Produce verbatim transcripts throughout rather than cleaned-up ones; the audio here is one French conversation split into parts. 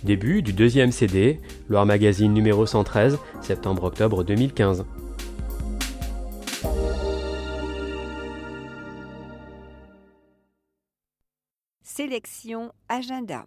Début du deuxième C D, Loire Magazine numéro cent treize, septembre-octobre deux mille quinze. Sélection agenda.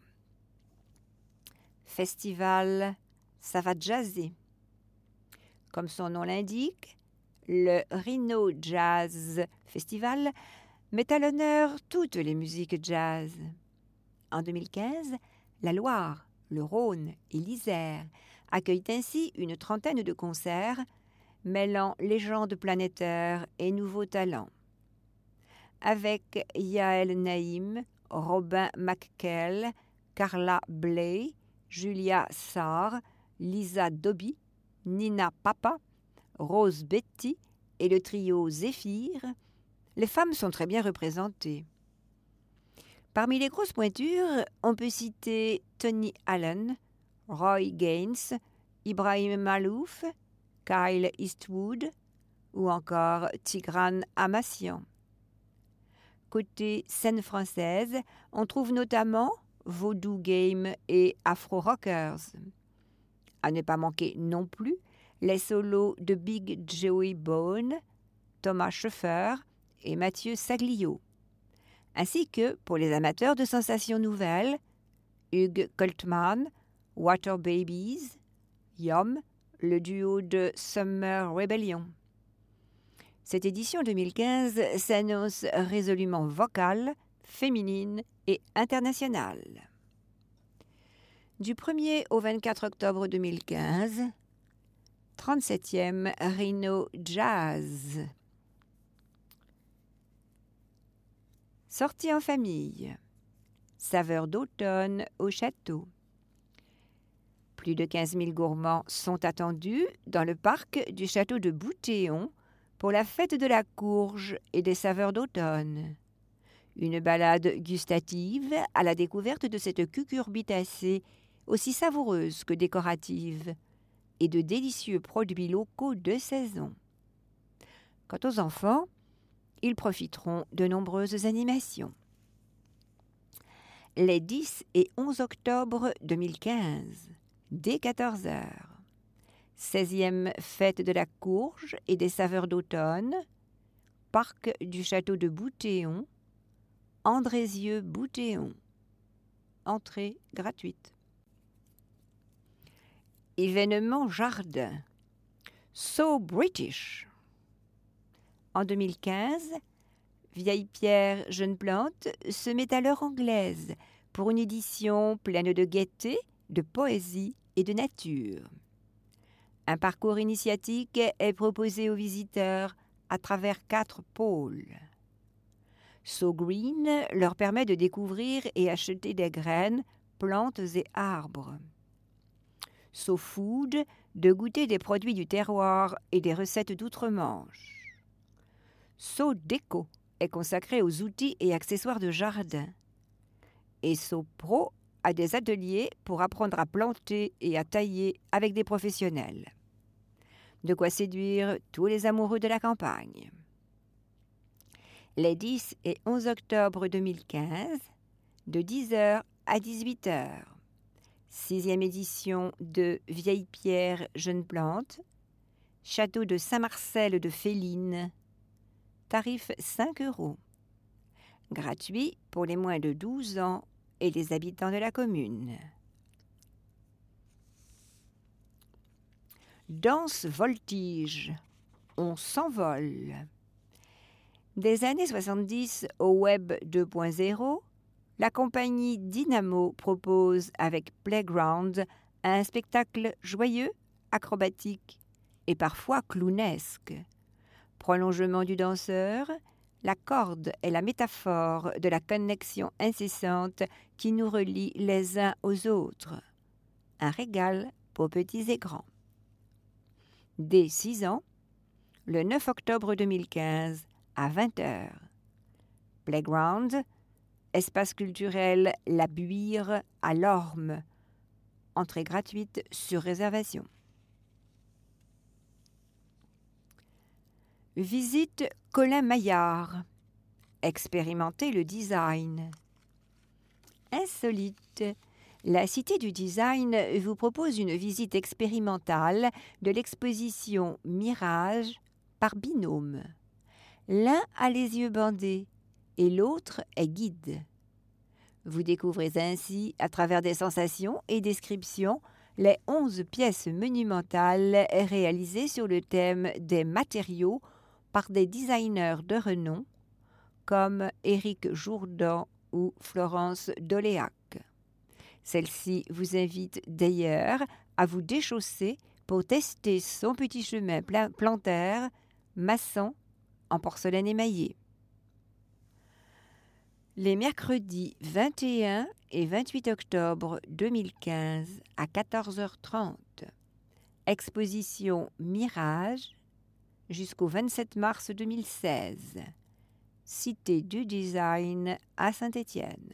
Festival, ça va jazzer. Comme son nom l'indique, le Rhino Jazz Festival met à l'honneur toutes les musiques jazz. En deux mille quinze, la Loire, le Rhône et l'Isère accueillent ainsi une trentaine de concerts mêlant légendes planétaires et nouveaux talents. Avec Yael Naïm, Robin McKell, Carla Bley, Julia Sarr, Lisa Doby, Nina Papa, Rose Betty et le trio Zéphyr, les femmes sont très bien représentées. Parmi les grosses pointures, on peut citer Tony Allen, Roy Gaines, Ibrahim Malouf, Kyle Eastwood ou encore Tigran Amassian. Côté scène française, on trouve notamment Voodoo Game et Afro Rockers. À ne pas manquer non plus les solos de Big Joey Bone, Thomas Schoeffer et Mathieu Saglio, ainsi que, pour les amateurs de sensations nouvelles, Hugh Coltman, Water Babies, Yum, le duo de Summer Rebellion. Cette édition deux mille quinze s'annonce résolument vocale, féminine et internationale. Du premier au vingt-quatre octobre deux mille quinze, trente-septième Rhino Jazz. Sortie en famille. Saveurs d'automne au château. Plus de quinze mille gourmands sont attendus dans le parc du château de Boutéon pour la fête de la courge et des saveurs d'automne. Une balade gustative à la découverte de cette cucurbitacée aussi savoureuse que décorative et de délicieux produits locaux de saison. Quant aux enfants, ils profiteront de nombreuses animations. Les dix et onze octobre deux mille quinze, dès quatorze heures. seizième fête de la courge et des saveurs d'automne, parc du château de Boutéon, Andrézieux-Boutéon. Entrée gratuite. Événement jardin. So British. En deux mille quinze, Vieille Pierre Jeune Plante se met à l'heure anglaise pour une édition pleine de gaieté, de poésie et de nature. Un parcours initiatique est proposé aux visiteurs à travers quatre pôles. So Green leur permet de découvrir et acheter des graines, plantes et arbres. So Food de goûter des produits du terroir et des recettes d'outre-Manche. So Déco est consacré aux outils et accessoires de jardin. Et So Pro a des ateliers pour apprendre à planter et à tailler avec des professionnels. De quoi séduire tous les amoureux de la campagne. Les dix et onze octobre deux mille quinze, de dix heures à dix-huit heures. Sixième édition de Vieille Pierre Jeune Plante, château de Saint-Marcel de Féline. Tarif cinq euros. Gratuit pour les moins de douze ans et les habitants de la commune. Danse voltige, on s'envole. Des années soixante-dix au web deux point zéro, la compagnie Dynamo propose avec Playground un spectacle joyeux, acrobatique et parfois clownesque. Prolongement du danseur, la corde est la métaphore de la connexion incessante qui nous relie les uns aux autres. Un régal pour petits et grands. Dès six ans, le neuf octobre deux mille quinze, à vingt heures. Playground, espace culturel La Buire à Lorme. Entrée gratuite sur réservation. Visite Colin Maillard. Expérimentez le design. Insolite, La Cité du Design vous propose une visite expérimentale de l'exposition Mirage par binôme. L'un a les yeux bandés et l'autre est guide. Vous découvrez ainsi, à travers des sensations et descriptions, les onze pièces monumentales réalisées sur le thème des matériaux par des designers de renom comme Éric Jourdan ou Florence Doléac. Celle-ci vous invite d'ailleurs à vous déchausser pour tester son petit chemin plantaire maçon en porcelaine émaillée. Les mercredis vingt et un et vingt-huit octobre deux mille quinze à quatorze heures trente. Exposition Mirage jusqu'au vingt-sept mars deux mille seize. Cité du Design à Saint-Étienne.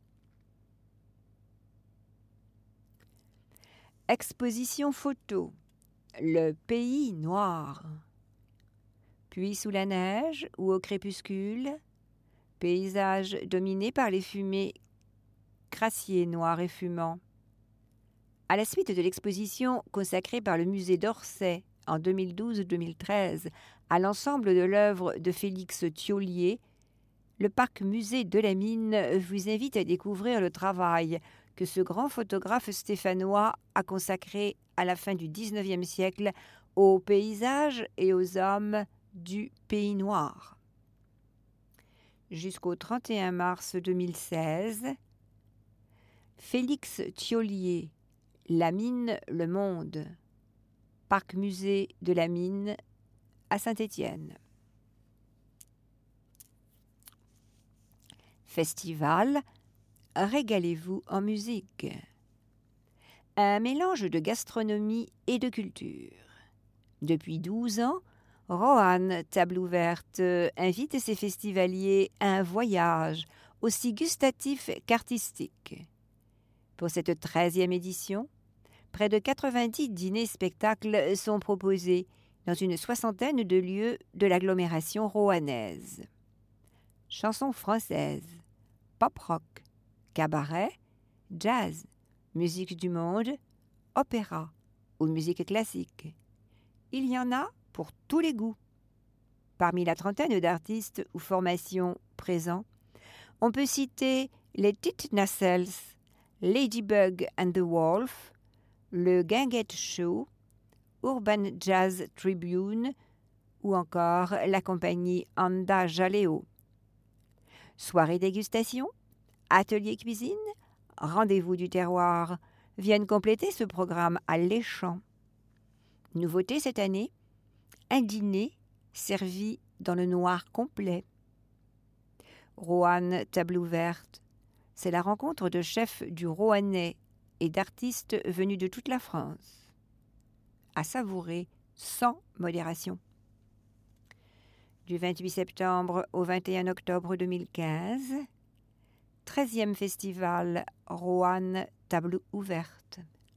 Exposition photo. Le pays noir. Puis sous la neige ou au crépuscule, paysage dominé par les fumées crassiers noirs et fumants. À la suite de l'exposition consacrée par le musée d'Orsay en deux mille douze deux mille treize à l'ensemble de l'œuvre de Félix Thiollier, le parc musée de la Mine vous invite à découvrir le travail que ce grand photographe stéphanois a consacré à la fin du dix-neuvième siècle aux paysages et aux hommes du Pays Noir. Jusqu'au trente et un mars deux mille seize, Félix Thiollier, La Mine, le Monde, Parc musée de la Mine à Saint-Étienne. Festival, régalez-vous en musique. Un mélange de gastronomie et de culture. Depuis douze ans, Roanne Table Ouverte invite ses festivaliers à un voyage aussi gustatif qu'artistique. Pour cette treizième édition, près de quatre-vingt-dix dîners-spectacles sont proposés dans une soixantaine de lieux de l'agglomération roannaise. Chansons françaises, pop-rock, cabaret, jazz, musique du monde, opéra ou musique classique. Il y en a pour tous les goûts. Parmi la trentaine d'artistes ou formations présents, on peut citer les Tit Nacelles, Ladybug and the Wolf, le Guinguette Show, Urban Jazz Tribune ou encore la compagnie Anda Jaleo. Soirée dégustation, atelier cuisine, rendez-vous du terroir viennent compléter ce programme alléchant. Nouveauté cette année, un dîner servi dans le noir complet. Roanne Table Ouverte, c'est la rencontre de chefs du Roannais et d'artistes venus de toute la France. À savourer sans modération. Du vingt-huit septembre au vingt et un octobre deux mille quinze, treizième festival Roanne Table Ouverte.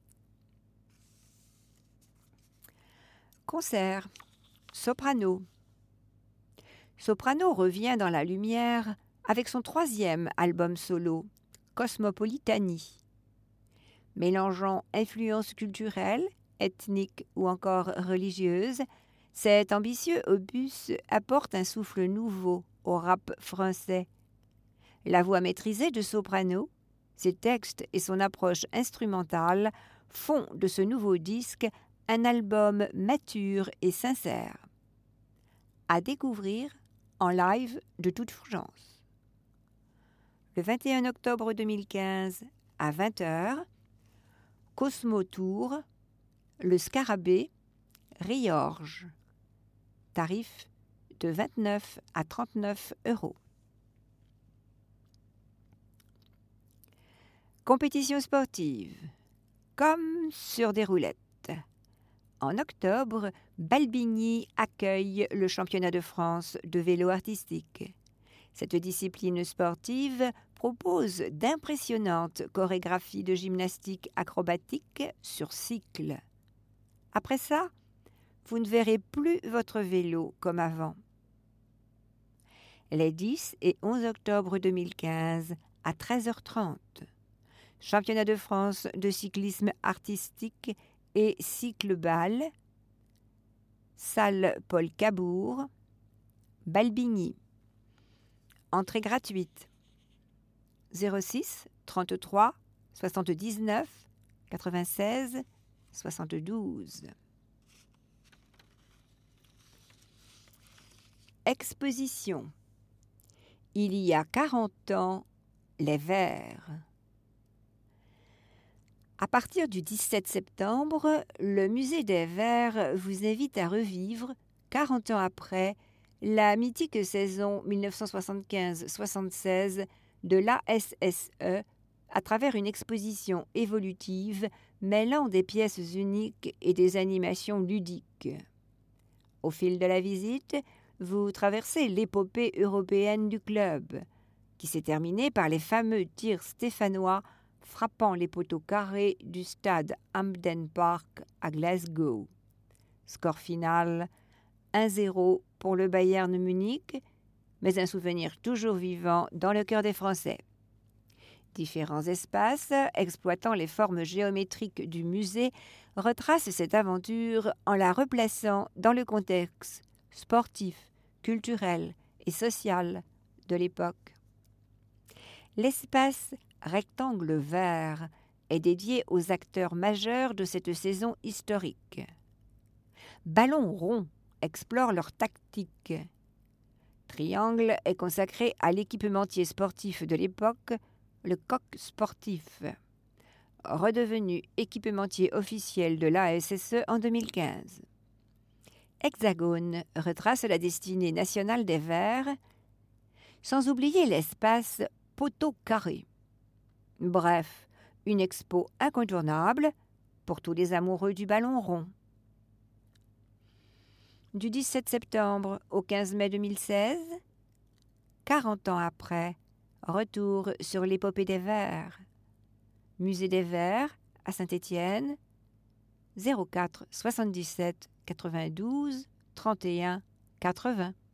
Concert Soprano. Soprano revient dans la lumière avec son troisième album solo, Cosmopolitanie. Mélangeant influences culturelles, ethniques ou encore religieuses, cet ambitieux opus apporte un souffle nouveau au rap français. La voix maîtrisée de Soprano, ses textes et son approche instrumentale font de ce nouveau disque un album mature et sincère. À découvrir en live de toute urgence. Le vingt et un octobre deux mille quinze à vingt heures, Cosmo Tour, le Scarabée, Riorges. Tarif de vingt-neuf à trente-neuf euros. Compétition sportive. Comme sur des roulettes. En octobre, Balbigny accueille le championnat de France de vélo artistique. Cette discipline sportive propose d'impressionnantes chorégraphies de gymnastique acrobatique sur cycle. Après ça, vous ne verrez plus votre vélo comme avant. Les dix et onze octobre deux mille quinze à treize heures trente. Championnat de France de cyclisme artistique et cycle-balle, salle Paul Cabourg, Balbigny. Entrée gratuite. zéro six trente-trois soixante-dix-neuf quatre-vingt-seize soixante-douze. Exposition. Il y a quarante ans, les Verts. À partir du dix-sept septembre, le Musée des Verts vous invite à revivre, quarante ans après, la mythique saison mille neuf cent soixante-quinze soixante-seize de l'A S S E à travers une exposition évolutive mêlant des pièces uniques et des animations ludiques. Au fil de la visite, vous traversez l'épopée européenne du club, qui s'est terminée par les fameux tirs stéphanois frappant les poteaux carrés du stade Hampden Park à Glasgow. Score final un zéro pour le Bayern Munich, mais un souvenir toujours vivant dans le cœur des Français. Différents espaces, exploitant les formes géométriques du musée, retracent cette aventure en la replaçant dans le contexte sportif, culturel et social de l'époque. L'espace rectangle vert est dédié aux acteurs majeurs de cette saison historique. Ballon rond explore leur tactique. Triangle est consacré à l'équipementier sportif de l'époque, le Coq Sportif, redevenu équipementier officiel de l'A S S E en deux mille quinze. Hexagone retrace la destinée nationale des Verts, sans oublier l'espace poteau carré. Bref, une expo incontournable pour tous les amoureux du ballon rond. Du dix-sept septembre au quinze mai deux mille seize, quarante ans après, retour sur l'épopée des Verts. Musée des Verts à Saint-Étienne, zéro quatre soixante-dix-sept quatre-vingt-douze trente et un quatre-vingts.